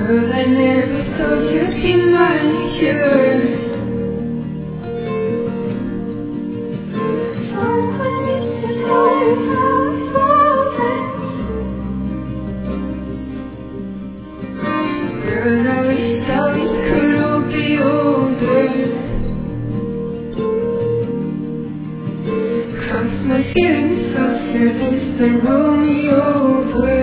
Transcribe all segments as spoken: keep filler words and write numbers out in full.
Girl, I never thought you'd be my cure. Someone needs to tell you how I felt it. Girl, I wish that we could all be older. 'Cause my feelings so fearless, they roll me over.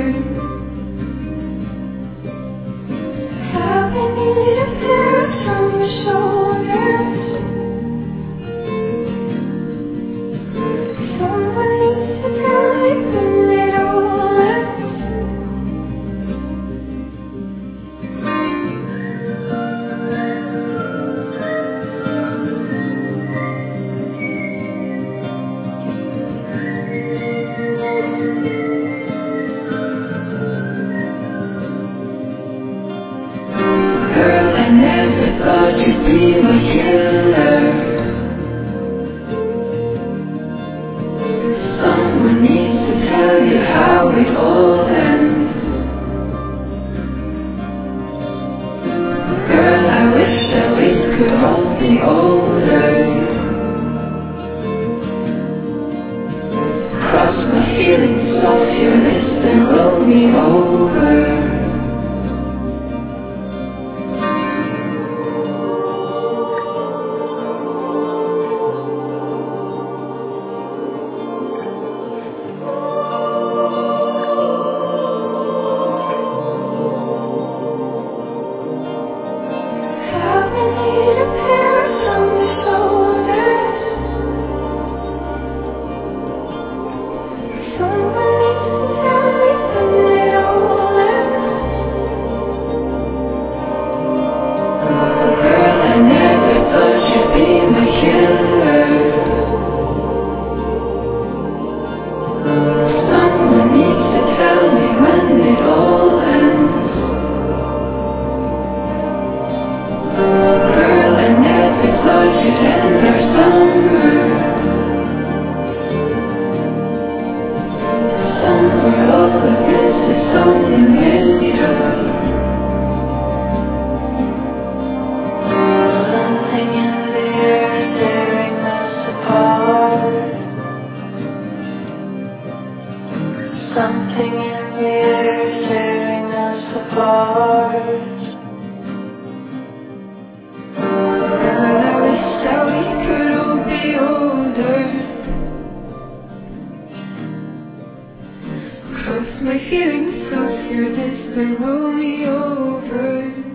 Girl, I never thought you'd be my killer. Someone needs to tell you how it all ends. Girl, I wish that we could all be older. Cross my feelings off your list and roll me over. Something in the air tearing us apart. And I wish that we could all be older. 'Cause my feelings so fearless, they roll me over.